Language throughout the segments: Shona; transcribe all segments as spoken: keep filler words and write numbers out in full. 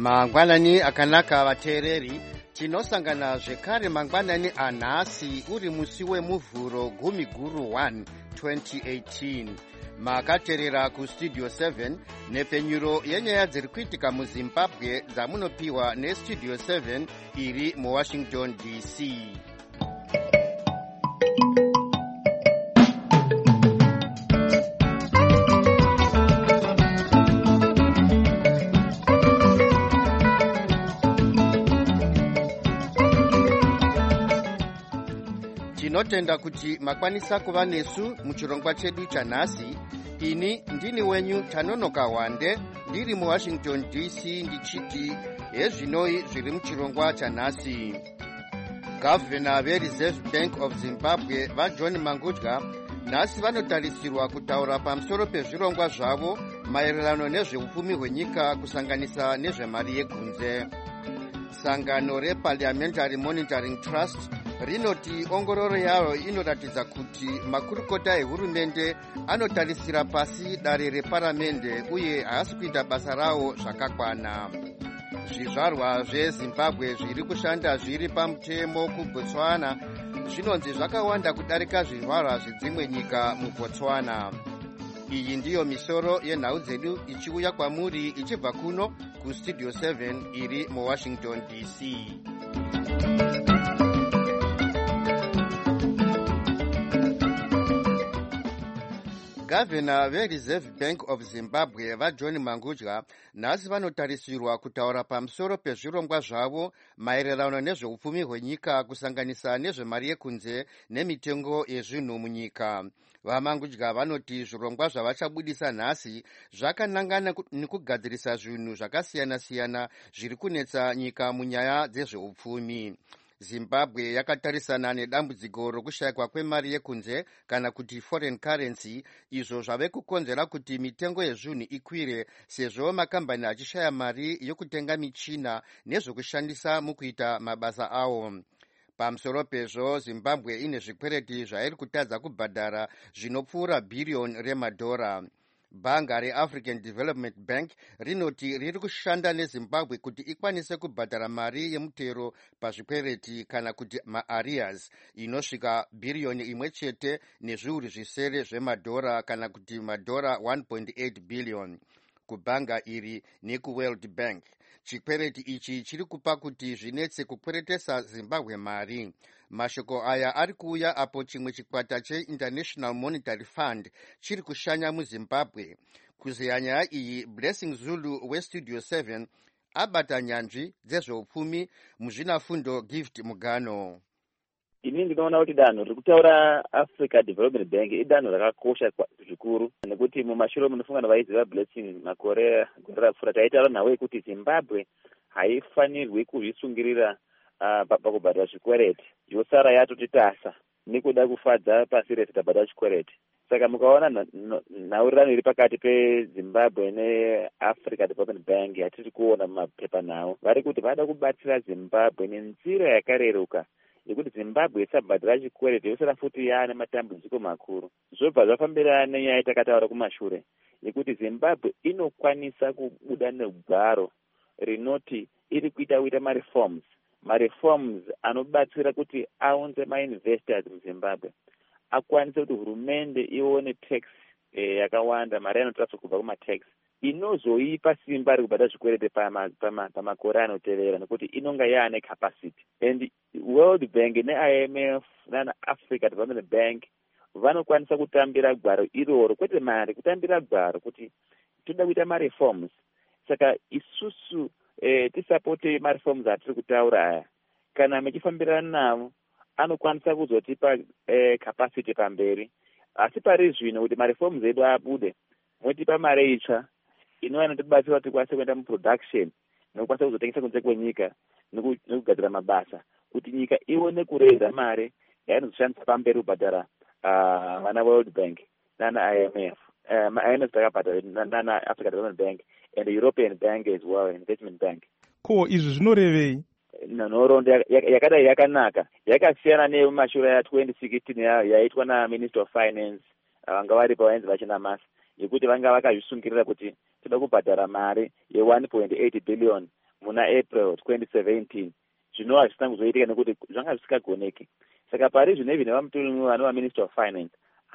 mangwanani akanaka vateereri, tinosangana zvekare mangwanani anhasi uri musi wemuvhuro gumi guru one twenty eighteen. Makateerera kustudio seven nepfenyuro yenyaya dziri kuitika muzimbabwe dzamunopiwa nestudio seven iri muwashington D C. Tinotenda kuti makwanisa kuva nesu muchirongwa chedu chanhasi. Ini ndini wenyu Tanonoka Wande, ndiri muwashington D C, ndichiti hezvinoi zviri muchirongwa chanhasi. Gavhena veReserve Bank of Zimbabwe vaJohn Mangudya nhasi vanotarisirwa kutaura pamusoro pezvirongwa zvavo maererano nezveupfumi hwenyika kusanganisa nezvemari yekunze. Sangano reParliamentary Monitoring Trust rinoti ongororo yayo inoratidza kuti makurukota ehurumende anotarisira pasi dare reparamende uye haasi kuita basa rawo zvakakwana. Zvizvarwa zveZimbabwe zviri kushanda zviri pamutemo kuBotswana zvinonzi zvakawanda kudarika zvizvarwa zvedzimwe nyika muBotswana. Iyi ndiyo misoro yenhau dzedu ichiuya kwamuri ichibva kuno kustudio seven iri muwashington D C. Gavhena veReserve Bank of Zimbabwe vaJohn Mangudya nhasi vanotarisirwa kutaura pamusoro pezvirongwa zvavo maererano nezveupfumi hwenyika kusanganisa nezvemari yekunze nemitengo yezvinhu munyika. VaMangudya vanoti zvirongwa zvavachabudisa nhasi zvakanangana nekugadzirisa zvinhu zvakasiyana-siyana zviri kunetsa nyika munyaya dzezveupfumi. Zimbabwe yakatarisana nedambudziko rokushayikwa kwemari yekunze kana kuti foreign currency, izvo zvave kukonzera kuti mitengo yezvinhu ikwire sezvo makambani achishaya mari yokutenga michina nezvokushandisa mukuita mabasa awo. Pamusoro pezvo, Zimbabwe ine zvikwereti zvairi kutadza kubhadhara zvinopfuura bhiriyoni remadhora. Bhanga reAfrican Development Bank rinoti riri kushanda neZimbabwe kuti ikwanise kubhadhara mari yemutero pazvikwereti kana kuti maarrears inosvika bhiriyoni imwe chete nezviuru zvisere zvemadhora kana kuti madhora one point eight billion kubhanga iri nekuWorld Bank. Chikwereti ichi chiri kupa kuti zvinetse kukweretesa Zimbabwe mari. Mashoko aya ari kuuya apo chimwe chikwata cheInternational Monetary Fund chiri kushanya muZimbabwe. Kuzeya nyaya iyi, Blessing Zulu weStudio seven abata nyanzvi dzezveupfumi muzvinafundo Gift Mugano. Ini ndinoona kuti danho riri kutaura Africa Development Bank idanho rakakosha zvikuru, nekuti mumashure munofungana vaiziva Blessing makore gore rapfuura taitaura nawo yekuti Zimbabwe haifanirwi kuzvisungirira uh, pakubhadhara zvikwereti, yosara yatoti tasa nekuda kufadza pasi rese tabhadhara chikwereti. Saka mukaona nhaurirano iri pakati peZimbabwe neAfrica Development Bank yatiri kuona mumapepa nawo, vari kuti vada kubatsira Zimbabwe nenzira yakareruka yekuti Zimbabwe isabhadhara chikwereti yosara futi yaane matambudziko makuru. Zvobva zvafambirana nenyaya yatakataura kumashure yekuti Zimbabwe inokwanisa kubuda negwaro rinoti iri kuita kuita mareforms mareforms anobatsira kuti aunze mainvestors muZimbabwe, akwanise kuti hurumende ione tax eh, yakawanda, mari anotransfer kubva kumatax inozoipa simba rekubhadhara zvikwereti pamakore pama, pama anotevera, nekuti inonga yaane capacity. And World Bank ne-I M F nana Africa Development Bank vanokwanisa kutambira gwaro iroro, kwete mari, kutambira gwaro kuti toda kuita mareforms. Saka isusu eh, tisapote mareforms atiri kutaura aya, kana mechifambirana navo anokwanisa kuzotipa eh, capacity pamberi. Asi pari zvino kuti mareforms edu abude, motipa mari itsva inova inotibatsira kuti tikwanise kuenda muproduction nekukwanisa kuzotengesa kunze kwenyika nekugadzira mabasa, kuti nyika ione kureza mari yainozoshandisa pamberi kubhadhara uh, vana World Bank nana I M F, um, I M F takabhadhara nana Africa Development Bank and the European Bank as well, Investment Bank. Ko izvi zvinorevei? Nhoroondo yakadai yakanaka, yakasiyana nemumashure ya twenty sixteen yaitwa naMinister of Finance vanga vari pavainzi vachinamasa, yekuti vanga vakazvisungirira kuti toda kubhadhara mari ye one point eight billion muna April twenty seventeen zvinova zvisina kuzoitika nekuti zvanga zvisikagoneki. Saka pari zvino ivi nevamutoro vanova minister of finance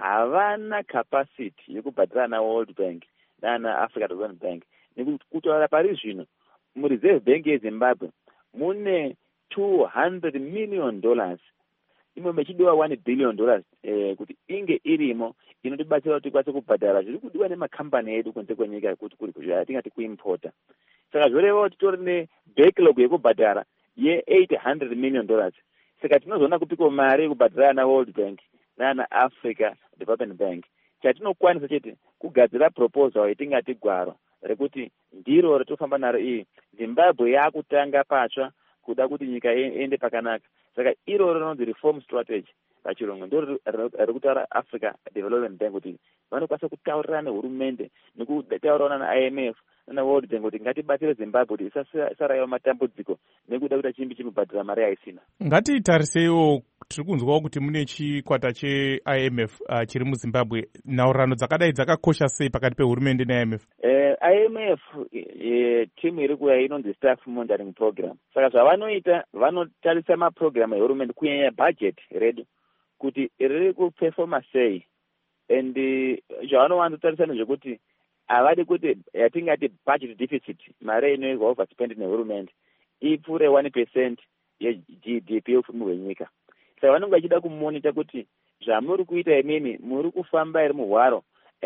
havana capacity yekubhadhira na World Bank nana Africa Development Bank. Nekutaura pari zvino mureserve bank yeZimbabwe mune two hundred million dollars, imwe mechidiwa one billion dollars eh, kuti inge irimo inotibatsira kuti tikwanise kubhadhara zviri kudiwa nemakambani edu kunze kwenyika kuti kuri zvatingati kuimporta. Saka zvoreva kuti tori nebacklog yekubhadhara ye eight hundred million dollars. Saka tinozoona kupiko mari yekubhadhara na World Bank nana Africa Development Bank. Chatinokwanisa chete kugadzira proposal yetingati gwaro rekuti ndiro retofamba naro iyi Zimbabwe yakutanga patsva kuda kuti nyika iende pakanaka. Saka iro rinonzi reform strategy pachirungu ndiro rekutaura Africa Development Bank kuti vanokwanisa kutaurirana nehurumende nekutaurirana na I M F na World Bank kuti ngatibatsire Zimbabwe kuti isaraiwa matambudziko nekuda kuti chimbi chimubhadhira mari yaisina. Ngatitarisewo tiri kunzwawo kuti mune chikwata che-I M F uh, chiri muZimbabwe. Nhaurirano dzakadai dzakakosha sei pakati pehurumende ne-I M F? Eh, I M F eh, timu iri kuya inonzi staff monitoring program. Saka zvavanoita vanotarisa maprogram ehurumende kunyanya budget redu kuti riri kuperforma sei, and zvavanowanzotarisa nezvekuti havadi kuti yatingati budget deficit mari inoirwa overspend nehurumende ipfuure one percent ye-G D P yeupfumi hwenyika. Saka vanenge vachida kumonita kuti zvamuri kuita imimi muri kufamba iri muhwaro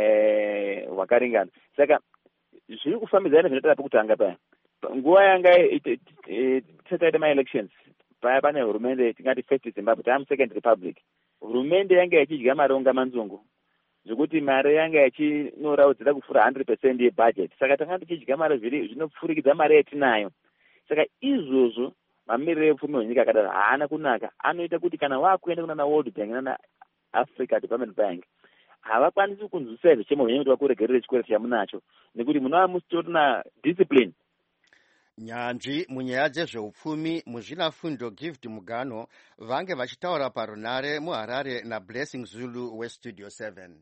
hwakaringana. Eh, saka zviri kufambidzana zvinotaura pekutanga paya nguva yanga tisataita ma-elections paya pane hurumende tingati first Zimbabwe tam second republic, hurumende yanga ichidya mari onga manzungu zvekuti mari yanga ichinoraudzira kufura one hundred percent yebudget. Saka tanga tichidya mari zviri zvinopfurikidza mari yatinayo. Saka izvozvo mamiriro epfumi hwenyika akadaro haana kunaka. Anoita kuti kana wakuenda kuna na World Bank nana Africa Development Bank havakwanisi kunzwisisa zvichemo hwenyu kuti vakuregerere chikwereti chamunacho nekuti munova musitorina discipline. Nyanzvi munyaya dzezveupfumi muzvinafundo Gift Mugano vange vachitaura parunare muHarare naBlessing Zulu weStudio seven.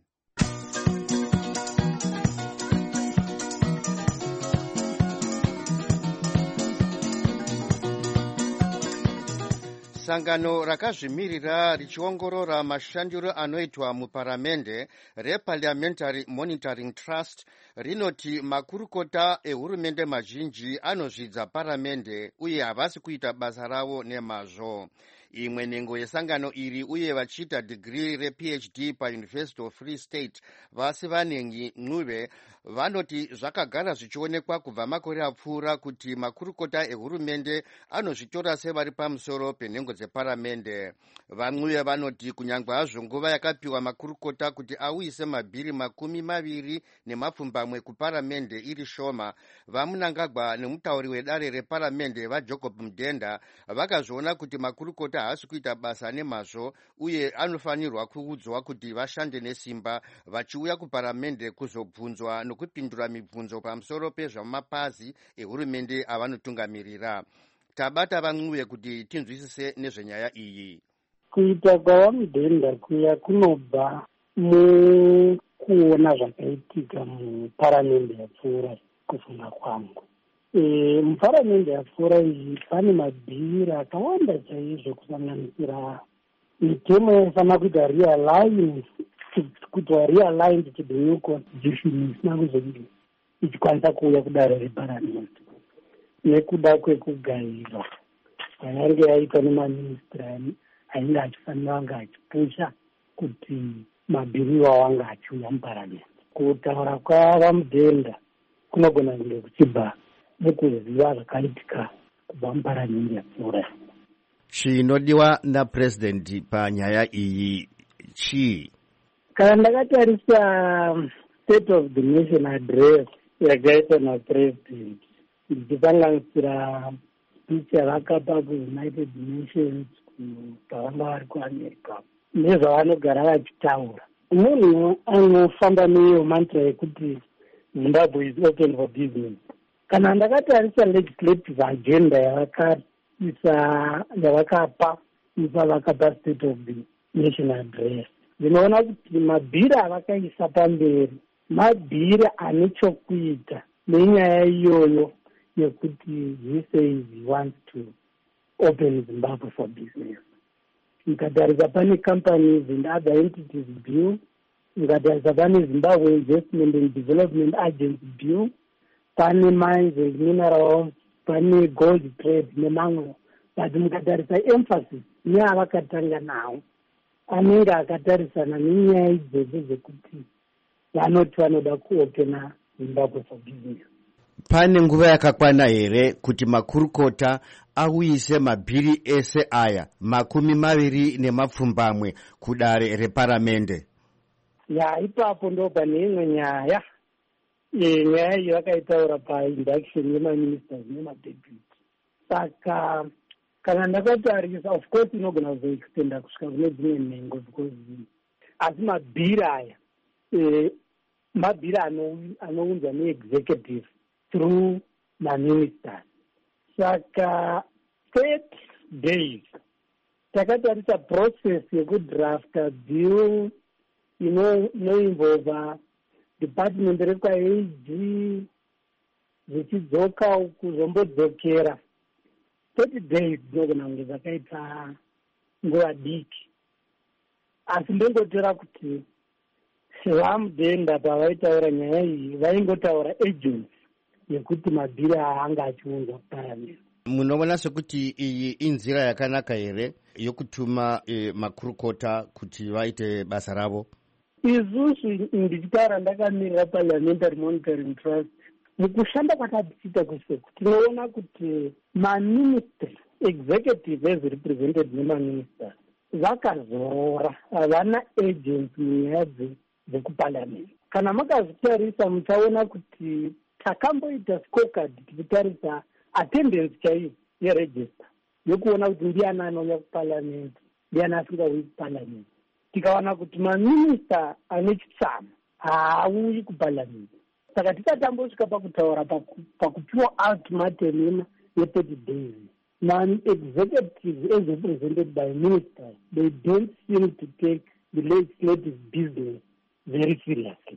Sangano rakazvimirira richiongorora mashandiro anoitwa muparamende reParliamentary Monitoring Trust rinoti makurukota ehurumende mazhinji anozvidza paramende uye havasi kuita basa ravo nemazvo. Imwe nhengo yesangano iri uye vachiita digiri rePhD paUniversity of Free State vasi vanengi Ncube vanoti zvakagara zvichionekwa kubva makore apfuura kuti makurukota ehurumende anozvitora sevari pamusoro penhengo dzeparamende. Vancube vanoti kunyangwe hazvo nguva yakapiwa makurukota kuti auyise mabhiri makumi maviri nemapfumbamwe kuparamende iri shoma, vaMunangagwa nemutauri wedare reparamende vaJacob Mudenda vakazviona kuti makurukota haasi kuita basa nemazvo uye anofanirwa kuudzwa kuti vashande nesimba vachiuya kuparamende kuzobvunzwa nokupindura mibvunzo pamusoro pezvamapazi ehurumende avanotungamirira. Tabata vaNcube kuti tinzwisise nezvenyaya iyi. Kuita kwavaMudenda kuya kunobva mukuona zvakaitika muparamende yapfuura kufunga kwangu. E, muparamende yapfuura iyi pane mabhiri akawanda chaizvo kusanganisira mitemo yaifana kuita realigned kuti realigned to the new constitution isina kuzonge ichikwanisa kuuya kudare reparamende nekuda kwekugayirwa yange yaitwa nemaministra ainge achifanira anga achipusha kuti mabhiri iwawo anga achiuya muparamende. Kutaura kwavaMudenda kunogona kunge kuchibva nekuziva zvakaitika kubva muparamende yapfuura. Chinodiwa naPresident panyaya iyi chii? Kana ndakatarisa State of the Nation address yakaitwa naPresident ndichisanganisira speech yavakapa kuUnited Nations pavanga vari kuAmerica nezvavanogara vachitaura, munhu anofamba neiyo mantra yekuti Zimbabwe is open for business. Kana ndakatarisa legislative agenda yavakaisa yavakapa ipa vakapa State of the Nation address, ndinoona kuti mabhiri avakaisa pamberi mabhiri ane chokuita nenyaya iyoyo yekuti he says he wants to open Zimbabwe for business. Mkatarisa pane companies and other entities bill, mkatarisa pane Zimbabwe Investment and Development Agency bill, pane mines and minerals, pane gold trade nemamwe. But mkatarisa emphasis neavakatanga nawo anenge akatarisana nenyaya idzodzo dzekuti vanoti vanoda kuopena Zimbabwe for business. Pane nguva yakakwana here kuti makurukota auyise mabhiri ese aya makumi maviri nemapfumbamwe kudare reparamende? Ya, ipapo ndo pane imwe nyaya. E, nyaya iyi vakaitaura painduction yemaministers nemadeputy. Saka kana ndakatarisa, of course inogona kuzoextenda kusvika kune dzimwe nhengo because asi mabhiri aya e, mabhiri anounzwa neexecutive through maministers. Saka thirty days takatarisa process yekudrafta bill inoinvolva department rekwaag zvichidzoka kuzombodzokera. thirty days dzinogona kunge zvakaita nguva diki, asi ndongotora kuti vamudhenda pavaitaura nyaya iyi vaingotaura agency yekuti mabhiri anga achiunzwa kuparamira. Munoona sekuti iyi inzira yakanaka here yokutuma e, makurukota kuti vaite basa ravo? Isusu ndichitaura ndakamirira Parliamentary Monitoring Trust, mukushanda kwatatiita kuseku tinoona kuti maministry executive as represented nemaministers vakazorora, havana agents munyaya dzekuparliament. Kana makazvitarisa muchaona kuti takamboita scorecard tichitarisa attendance chaiyo yeregister yokuona kuti ndiani anouya kuparliament, ndiani asingauyi kuparliament. Tikaona kuti maminista ane chitsama haauyi kuparliament. Saka tikatambosvika pakutaura pakupiwa ultimatum ye-thirty days. Non-executives as represented by ministers, they don't seem to take the legislative business very seriously.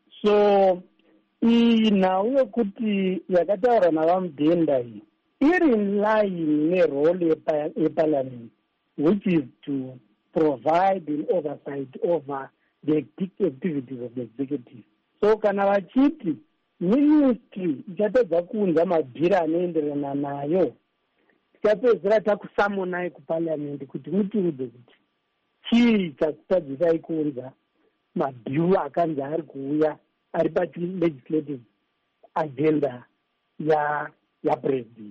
So, iyi nhau yokuti yakataura navamudhenda iyi iri in line nerole yeparliament, which is to provide an oversight over the activities of the executive. So kana vachiti ministry ichatedza kuunza mabhiri anoenderana nayo, tikapedzera takusamonai kuparliament kuti mutiudze kuti chii chakutadzisai kuunza mabhiru akanzi ari kuuya ari pachilegislative agenda ya yapresident.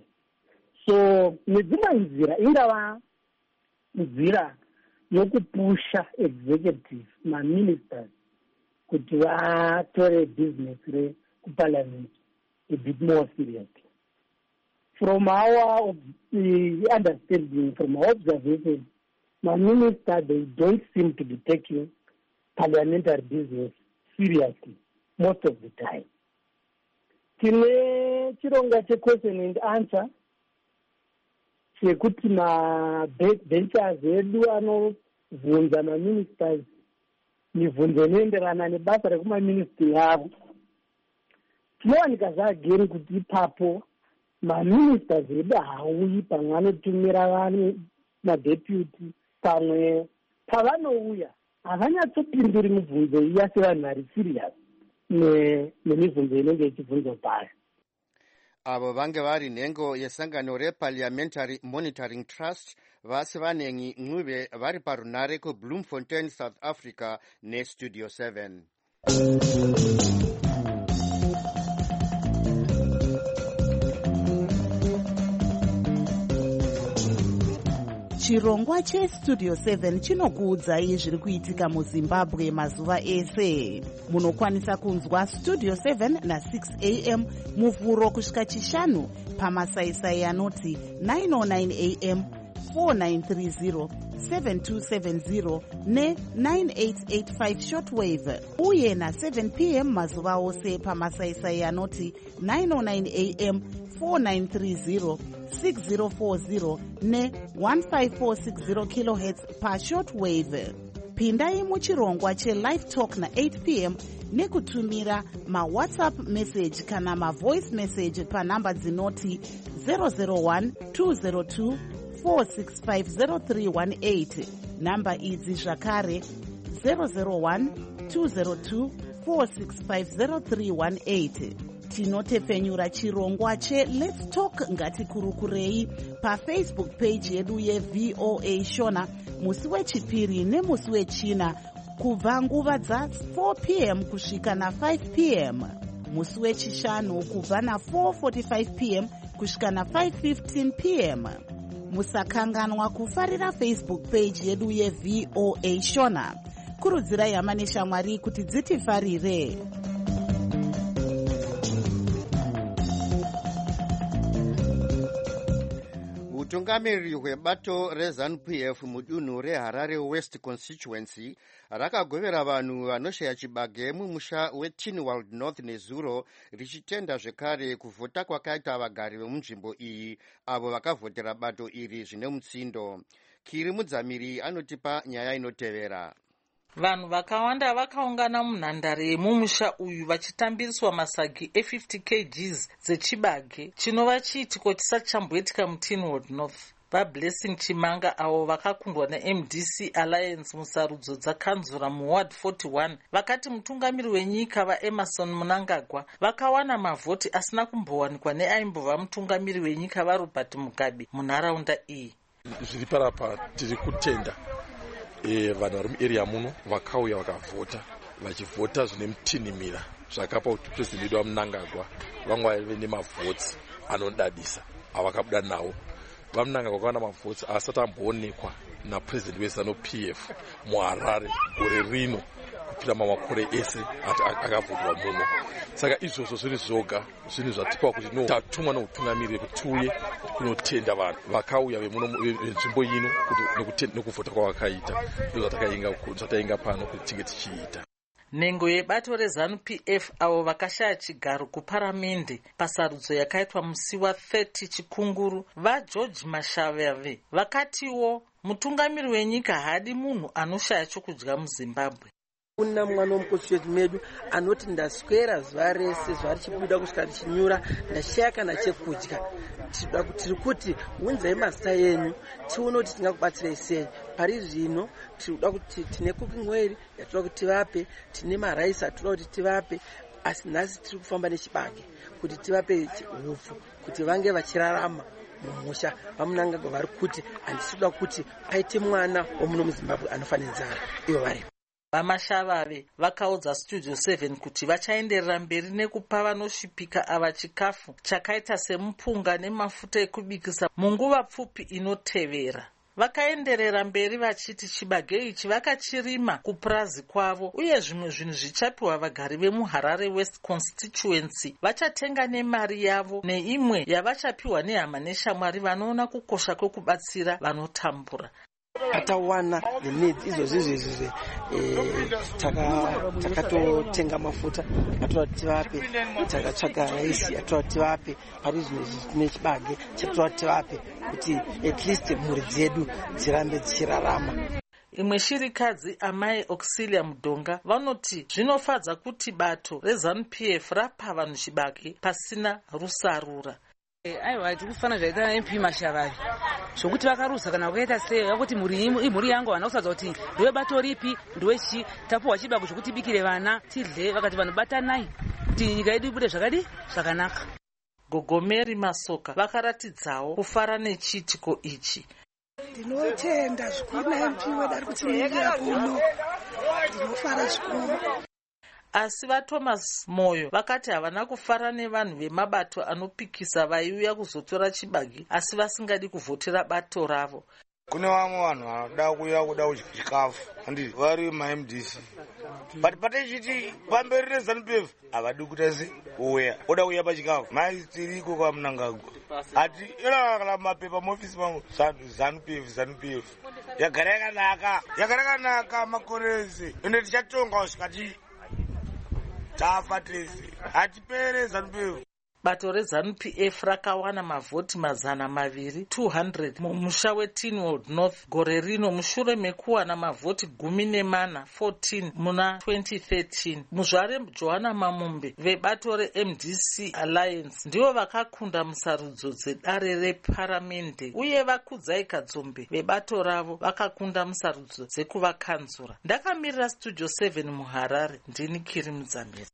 So nedzimwe nzira ingava nzira yokupusha executive maministers kuti vatore business rekuparliament a bit more seriously. From our uh, understanding, from our observation, maministers, they don't seem to be taking parliamentary business seriously most of the time. Tine chironga che question and answer chekuti mabenchers edu anovhunza maministers mibvunzo inoenderana nebasa rekumaministry yavo. Tinowanika zvageri kuti ipapo maministers edu haauyi pamwe anotumira vanhu madeputy, pamwe pavanouya havanyatsopinduri mibvunzo iya sevanhu vari serious nemibvunzo inenge ichibvunzwa payo. Avo vange vari nhengo yesangano reParliamentary Monitoring Trust vasi vanengi Ncube vari parunare kuBloemfontein, South Africa neStudio seven. Chirongwa cheStudio seven chinokuudzai zviri kuitika muZimbabwe mazuva ese. Munokwanisa kunzwa Studio seven na six a m muvhuro kusvika chishanu pamasaisai anoti nine oh nine a m, four nine three zero, seven two seven zero ne nine eight eight five shortwave, uye na seven p m mazuva ose pamasaisai anoti nine oh nine a m, four nine three zero, six zero four zero ne one five four six zero kilohertz pa shortwave. Pindai muchirongwa cheLive Talk na eight p m nekutumira mawhatsapp message kana mavoice message panhamba dzinoti zero zero one two zero two four six five zero three one eight. Namba idzi zvakare zero zero one two zero two four six five zero three one eight. Tinotepfenyura chirongwa che Let's Talk ngatikurukurei pafacebook page yedu yeVOA Shona musi wechipiri nemusi wechina kubva nguva dza four p m kusvika na five p m, musi wechishanu kubva na four forty-five p m kusvika na five fifteen p m. Musakanganwa kufarira Facebook page yedu yeVOA Shona. Kurudzirai hama neshamwari kuti dzitifarire. Utungamiriri hwebato reZANU-P F mudunhu reHarare West Constituency rakagovera vanhu vanoshaya chibage mumusha weTinwald North nezuro richitenda zvekare kuvhota kwakaita vagari vemunzvimbo iyi avo vakavhotera bato iri zvine mutsindo. Kiri Mudzamiri anotipa nyaya inotevera. Vanhu vakawanda vakaungana munhandare yemumusha uyu vachitambiriswa masagi e-fifty kilograms dzechibage chinova chiitiko chisati chamboitika muTinwald North. VaBlessing Chimanga avo vakakundwa neM D C Alliance musarudzo dzakanzura muward forty-one vakati mutungamiri wenyika vaEmerson Mnangagwa vakawana mavhoti asina kumbowanikwa neaimbova mutungamiri wenyika vaRobert Mugabe munharaunda iyi. Zviri parapa tiri kutenda E, vanhu vari muarea muno vakauya vakavhota vachivhota zvine mutinhimira zvakapa kuti purezidendi wedu vaMnangagwa vamwe vaive nemavhotsi anodadisa avakabuda nawo. VaMnangagwa vakawana mavhotsi asati amboonekwa napurezidendi weZANU-P F muHarare gore rino kupira mamakore ese akavhotwa muno. Saka izvozvo zviri zvoga zvinhu zvatipa kuti no tatumwa noutungamiriri kuti tiuye kunotenda vanhu vakauya vemuno venzvimbo ino nekuvhota kwavakaita. Ndozvo zvatainga pano kuti tinge tichiita. Nhengo yebato reZANU-P F avo vakashaya chigaro kuparamende pasarudzo yakaitwa musi wa-thirty chikunguru vaGeorge Mashavave vakatiwo mutungamiri wenyika haadi munhu anoshaya chokudya muZimbabwe. Kuna mwana womukonstituency medu anoti ndaswera zuva rese zuva richibuda kusvika richinyura ndashaya kana chekudya. Tiri kuti unzai mazita enyu tione kuti tingakubatsirai sei. Pari zvino tinoda kuti tine cooking oil yatoda kuti tivape, tine maraisi atoda kuti tivape, asi nhasi tiri kufamba nechibage kuti tivape hupfu kuti vange vachirarama mumusha. VaMnangagwa vari kuti handisida kuti paite mwana womuno muZimbabwe anofanira nzara ivo varipo. VaMashavave vakaudza Studio seven kuti vachaenderera mberi nekupa vanosvipika ava chikafu chakaita semupunga nemafuta ekubikisa munguva pfupi inotevera. Vakaenderera mberi vachiti chibage ichi vakachirima kupurazi kwavo uye zvimwe zvinhu zvichapiwa vagari vemuHarare West Constituency vachatenga nemari yavo neimwe yavachapiwa nehama neshamwari vanoona kukosha kwekubatsira vanotambura. Atawana the needs izvo izvo takatotenga mafuta atoda kuti tivape, takatsvaga raisi atoda kuti tivape, pari zvino zvine chibage chatoda kuti tivape kuti at least mhuri dzedu dzirambe dzichirarama. Imwe shirikadzi amai Auxilia Mudonga vanoti zvinofadza kuti bato reZANU-P F rapa vanhu chibage pasina rusarura. Aiwa tikufana zvaita M P Mashavave zvokuti vakarusa kana vakaita sei vakuti imhuri yangu vana kusadza kuti ndiwe bato ripi ndiwechi tapuwa chibage zvokuti bikire vana tidle, vakati vanhu batanai kuti nyika yedu ibude zvakadi zvakanaka. Gogomeri Masoka vakaratidzawo kufara nechiitiko ichi. Ndinotenda zvikuru na M P wedu ari kutimirira kuno, ndinofara zvikuru. Asi vaThomas Moyo vakati havana kufara nevanhu vemabato anopikisa vaiuya kuzotora chibage asi vasingadi kuvhotera bato ravo. Kune vamwe vanhu vanoda kuuya kuda chikafu andi vari maM D C but patechiti pamberi reZANU-P F havadi kuita se uya oda kuuya pachikafu mai tiriko kwaMnangagwa ati ila mapepa muofisi mangu ZANU-P F ZANU-P F yagara yakanaka yagara yakanaka makore ese ende tichatonga kusvikati tafa tese hatipere ZANU-P F. Bato reZANU-P F rakawana mavhoti mazana maviri two hundred mumusha weTynwald North gore rino mushure mekuwana mavhoti gumi nemana fourteen muna twenty thirteen. Muzvare Johanna Mamumbe vebato reM D C Alliance ndivo vakakunda musarudzo dzedare reparamende, uye vaKudzai Kadzombe vebato ravo vakakunda musarudzo dzekuvakanzura. Ndakamirira Studio seven muHarare, ndini Kiri Mudzamiri.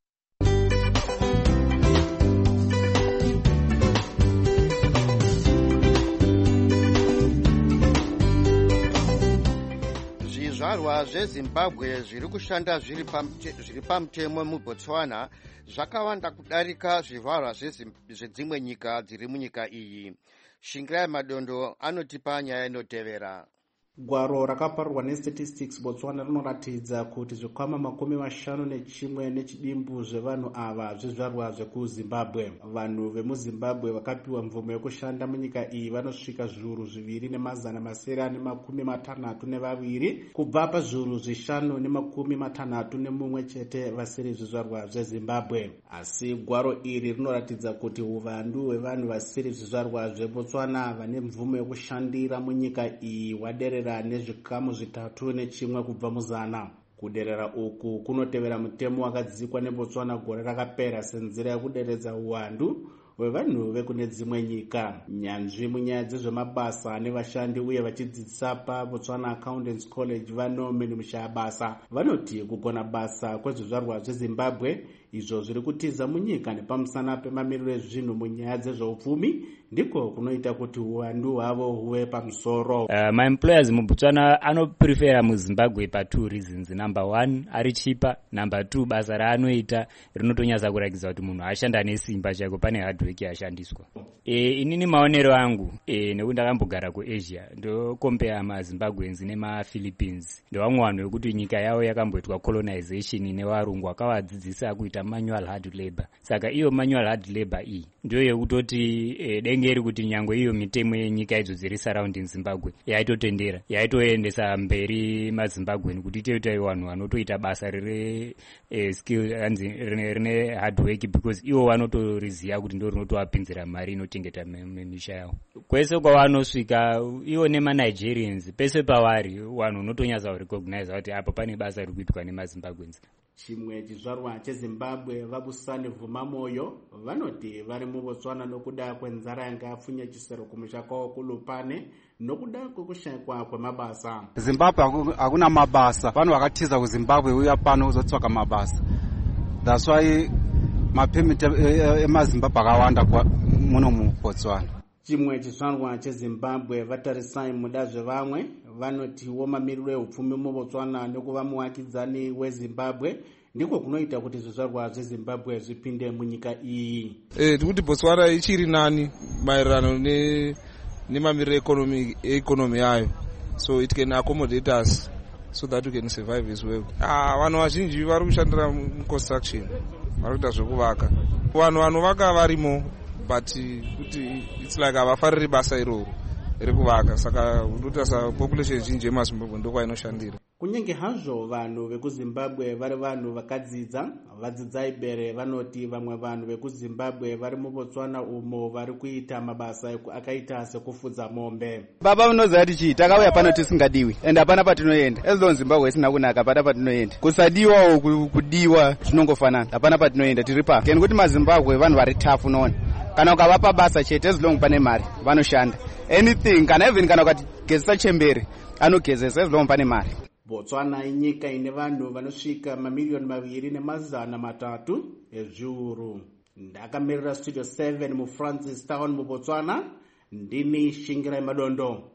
Zvizvarwa zveZimbabwe zviri kushanda zviri pamutemo muBotswana zvakawanda kudarika zvizvarwa zvedzimwe nyika dziri munyika iyi. Shingirai Madondo anotipa nyaya inotevera. Gwaro rakaparurwa neStatistics Botswana rinoratidza kuti zvikwama makumi mashanu nechimwe nechidimbu zvevanhu ava zvizvarwa zvekuZimbabwe. Vanhu vemuZimbabwe vakapiwa mvumo yekushanda munyika iyi vanosvika zviuru zviviri nemazana masere nemakumi matanhatu nevaviri kubva pazviuru zvishanu nemakumi matanhatu nemumwe chete vasiri zvizvarwa zveZimbabwe. Asi gwaro iri rinoratidza kuti uvandu hwevanhu vasiri zvizvarwa zveBotswana vane mvumo yekushandira munyika iyi hwaderera nezvikamu zvitatu nechimwe kubva muzana. Kuderera uku kunotevera mutemo wakadzikwa neBotswana gore rakapera senzira yekuderedza uwandu hwevanhu vekune dzimwe nyika. Nyanzvi munyaya dzezvemabasa nevashandi uye vachidzidzisa paBotswana Accountants College vaNorman Mushabasa vanoti kugona basa kwezvizvarwa zveZimbabwe izvo zviri kutiza munyika nepamusana pemamiriro ezvinhu munyaya dzezveupfumi ndiko kunoita kuti uwandu hwavo huve pamusoro. Uh, my employers muBotswana anoprefera muZimbabwe pa two reasons. Number one, ari cheaper. Number two, basa raanoita rinotonyasa kurakidza kuti munhu ashanda nesimba chako, pane hard work yashandiswa. E, inini maonero angu e, nekuti ndakambogara kuAsia ndo compare maZimbabweans nemaPhilippines. Ndo vamwe vanhu vekuti nyika yavo yakamboitwa colonization nevarungu vakavadzidzisa kuita manual hard labor. Saka iyo manual hard labor iyi ndio yekutoti e, dengeri kuti nyangwe iyo mitemo yenyika idzo dziri surrounding Zimbabwe yaitotendera yaitoendesa mberi maZimbabwe kuti itoita vanhu vanotoita basa rire e, skill anzi rine, rine hard work because iwo vanotoriziya kuti ndo rinotowapinzira mari inotengeta misha yavo. Kwese kwavanosvika iwo nemaNigerians pese pavari vanhu unotonyasa kurecognize kuti apa pane basa riri kuitwa nemaZimbabweans. Chimwe chizvarwa cheZimbabwe Vabusane Vhumamoyo vanoti vari muBotswana nokuda kwenzara yanga yapfunya chisero kumusha kwavo kuLupane nokuda kwekushayikwa kwemabasa. Zimbabwe hakuna mabasa, vanhu vakatiza kuZimbabwe uya pano kuzotsvaka mabasa. That's why mapemiti emaZimbabwe akawanda muno muBotswana. Chimwe chizvarwa cheZimbabwe Vatarisai Mudazvevamwe vanotiwo mamiriro ehupfumi muBotswana nekuva muvakidzani weZimbabwe ndiko kunoita kuti zvizvarwa zveZimbabwe zvipinde munyika iyi. Eh, ndikuti Botswana ichiri nani maererano ne nemamiriro economy economy yayo, so it can accommodate us so that we can survive as well. Ah, vanhu vazhinji vari kushandira construction, vari kuita zvekuvaka. Vanhu vanovaka varimo but kuti it's like avafariri basa iroro rekuvaka, saka ndotasa population zhinji yemuZimbabwe ndokwa inoshandira. Kunyange hazvo vanhu vekuZimbabwe vari vanhu vakadzidza, vadzidzai bere vanoti vamwe vanhu vekuZimbabwe vari muBotswana umo vari kuita mabasa akaita sekufudza mombe. Baba unoziva kuti chii takauya pano tisingadiwi ende hapana patinoenda. As long Zimbabwe isina kunaka hapana patinoenda. Kusadiwa kudiwa zvinongofanana, hapana patinoenda tiri pa. Keni kuti maZimbabwe vanhu vari tough unoona. Kana ukavapa basa chete as long pane mari vanoshanda. Anything kana even kana ukagezesa chembere anogezesa as long pane mari. Botswana inyika ine vanhu vanosvika mamiliyoni maviri nemazana matatu ezviuru. Ndakamirira Studio seven muFrancis Town muBotswana, ndini Shingirai Madondo.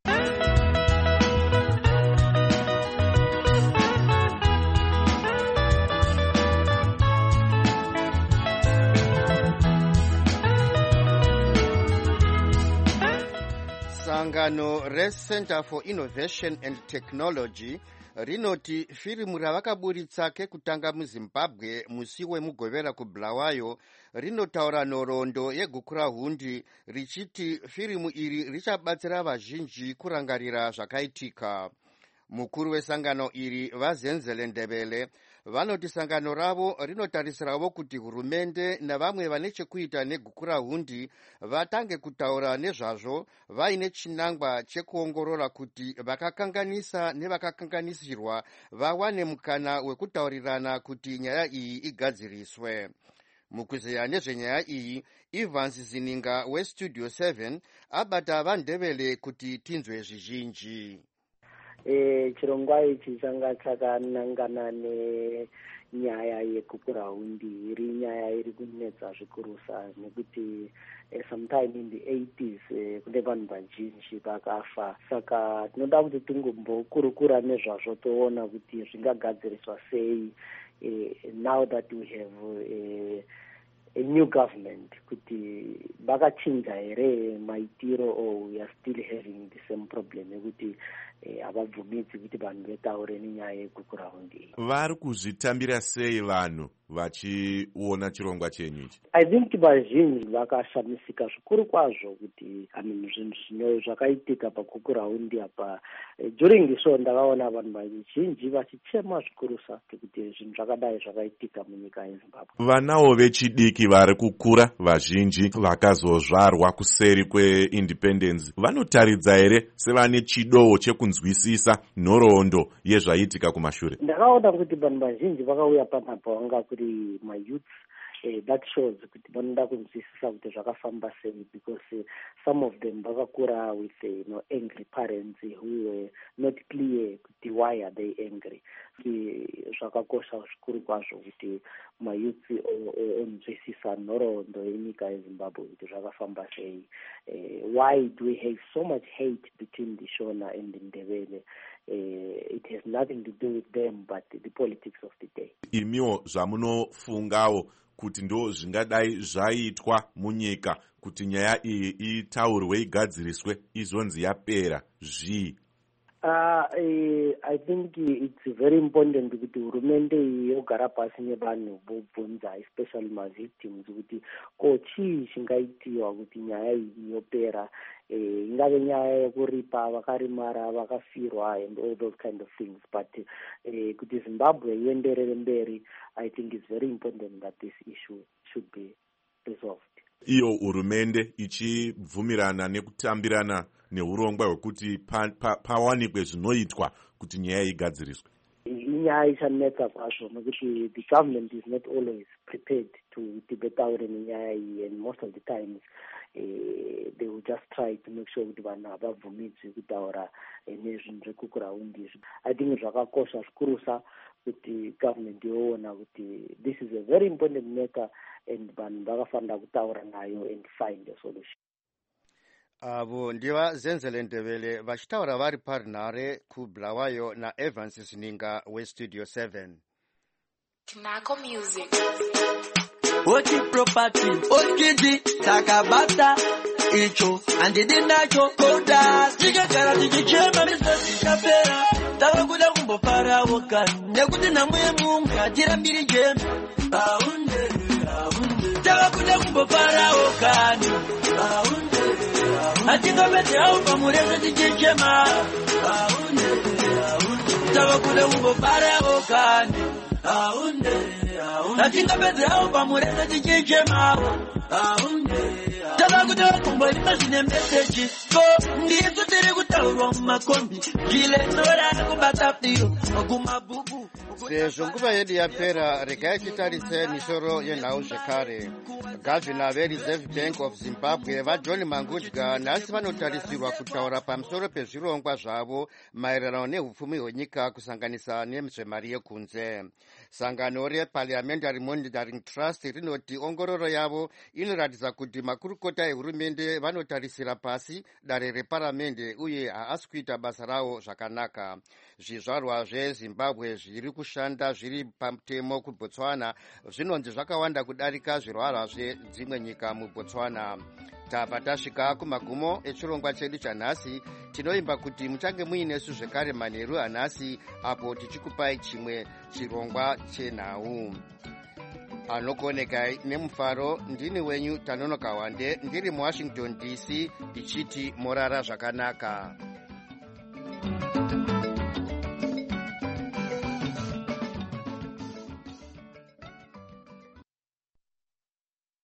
Sangano reCenter for Innovation and Technology rinoti firimu ravakaburitsa kekutanga muZimbabwe musi wemugovera kuBulawayo rinotaura nhoroondo yegukura hundi richiti firimu iri richabatsira vazhinji kurangarira zvakaitika. Mukuru wesangano iri Vazenzele Ndebele vanoti sangano ravo rinotarisirawo kuti hurumende navamwe vane chekuita negukurahundi vatange kutaura nezvazvo vaine chinangwa chekuongorora kuti vakakanganisa nevakakanganisirwa vawane mukana wekutaurirana kuti nyaya iyi igadziriswe. Mukuzeya nezvenyaya iyi, Evans Zininga westudio seven abata vandevele kuti tinzwe zvizhinji. E, chirongwa ichi changa chakanangana nenyaya yekukurahundi iri nyaya iri kunetsa zvikurusa nekuti eh, sometime in the eighties eh, kune vanhu vazhinji vakafa. Saka tinoda kuti tingombokurukura nezvazvo toona kuti zvingagadziriswa sei eh, now that we have eh, a new government, kuti vakachinja here maitiro or we are still having the same problem yekuti havabvumidzi kuti vanhu vetaure nenyaya yekukurahundi. Vari kuzvitambira sei vanhu vachiona chirongwa chenyu ichi? I think vazhinji vakashamisika zvikuru kwazvo kuti amin zvinhu zvakaitika pakukurahundi apa. During the show ndakaona vanhu vazhinji vachichema zvikurusa kuti zvinhu zvakadai zvakaitika munyika yeZimbabwe. Vanawo vechidiki vari kukura vazhinji vakazozvarwa kuseri kweindependence vanotaridza here sevane chidowo chekunzwisisa nhoroondo yezvaitika kumashure? Ndakaona kuti vanhu vazhinji vakauya panapa vanga kuri mayouth. Uh, that shows kuti vanoda kunzwisisa kuti zvakafamba sei, because uh, some of them vakakura with uh, you know, angry parents who were not clear kuti why are they angry. Zvakakosha zvikuru kwazvo kuti mayouth onzwisisa nhoroondo yenyika yeZimbabwe kuti zvakafamba sei. Uh, why do we have so much hate between the Shona and the Ndebele? Uh, it has nothing to do with them but the politics of the day. Imiwo zvamunofungawo kuti ndo zvingadai zvaitwa munyika kuti nyaya iyi itaurwe igadziriswe izonzi yapera zvii? Uh, uh, I think it's very important kuti hurumende yogara pasi nevanhu vobvunza, especially mavictims, kuti ko chii chingaitiwa kuti nyaya iyi yopera. Uh, ingave nyaya yekuripa vakarimara vakafirwa and all those kind of things, but uh, kuti Zimbabwe ienderere mberi, I think it's very important that this issue should be resolved. Iyo hurumende ichibvumirana nekutambirana neurongwa hwekuti pawanikwe pa, zvinoitwa kuti nyaya igadziriswe. Inyaya ichanetsa kwazvo nokuti the government is not always prepared to debate out nenyaya iyi, and most of the times uh, they will just try to make sure kuti vanhu havabvumidzwi kutaura nezvinhu zvekukurahundi. I think zvakakosha zvikurusa kuti government yoona kuti this is a very important matter and vanhu vakafanira kutaura nayo and find a solution. Avo ndiva Zenzele Ndebele vachitaura vari parunhare kuBulawayo naEvans Zininga westudio seven. Knacko Music. Oti property, okiji, takabata, icho, andidi nacho, koda, tika kara tiki chema, misa tika pera, tawa kuda kumbo para wakani, nekuti namuye munga, tira mbiri jem, aunde, aunde, tawa kuda kumbo para wakani, aunde, atika bete au pamureza tiki chema, aunde, aunde, tawa kuda kumbo para wakani, aunde, aunde, atika bete au pamureza tiki chema, aunde, tabakuda kumba imazine message ko ndizo tiri kutaurwa mumakombi jile nora kubata piro kumabubu. Sezvo nguva yedu yapera, regai titarise misoro yenhau zvekare. Gavhina veReserve Bank of Zimbabwe vaJohn Mangudya nhasi vanotarisirwa kutaura pamusoro pezvirongwa zvavo maererano nehupfumi hwenyika kusanganisa nezvemari yekunze. Sangano reParliamentary Monitoring Trust rinoti ongororo yavo inoratidza kuti makurukota ehurumende vanotarisira pasi dare reparamende uye haasi kuita basa ravo zvakanaka. Zvizvarwa zveZimbabwe zviri kushanda zviri pamutemo kuBotswana zvinonzi zvakawanda kudarika zvirwarwa zvezimwe nyika muBotswana. Tabva tasvika kumagumo echirongwa chedu chanhasi. Tinoimba kuti muchange muinesu zvekare manheru anhasi apo tichikupai chimwe chirongwa chenhau. Anokonekai nemufaro, ndini wenyu Tanonoka Wande, ndiri muWashington D C, tichiti morara zvakanaka.